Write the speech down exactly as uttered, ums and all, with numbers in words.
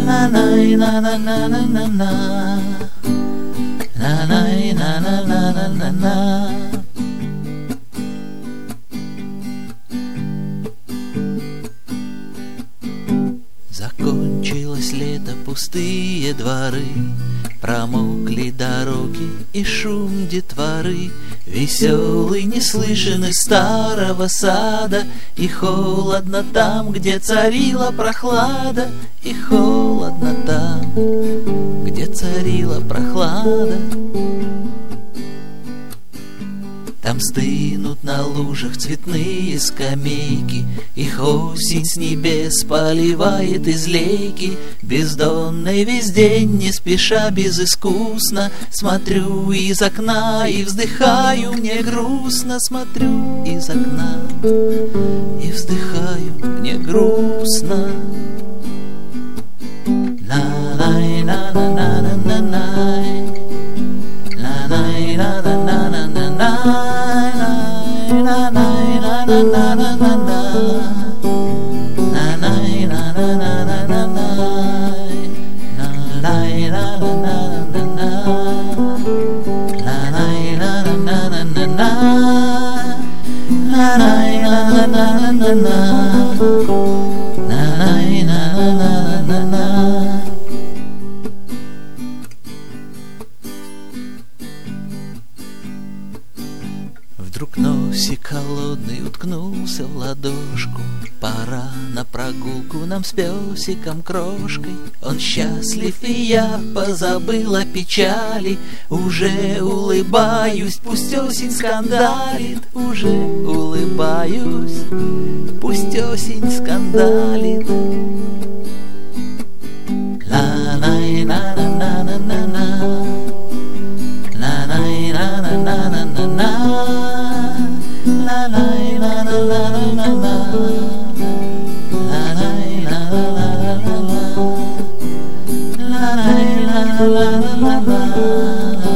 na na na na na na na na na на на на на на на. Закончилось лето, пустые дворы, промокли дороги и шум детворы. Веселый не слышен из старого сада, и холодно там, где царила прохлада, и холодно там, где царила прохлада. Там стынут на лужах цветные скамейки, их осень с небес поливает из лейки. Бездонной весь день, не спеша, безыскусно смотрю из окна и вздыхаю, мне грустно. Смотрю из окна и вздыхаю, мне грустно. На-на-на-на-на-на-на, на-на-на-на-на-на-на. Вдруг носик холодный уткнулся в ладошку. Пора на прогулку нам с песиком крошкой. Он счастлив, и я позабыла печали. Уже улыбаюсь, пусть осень скандалит. Уже улыбаюсь, пусть осень скандалит. Ла-на-на-на-на-на-на, ла-на-на-на-на-на-на. La la la la la la la la la la la la la la la.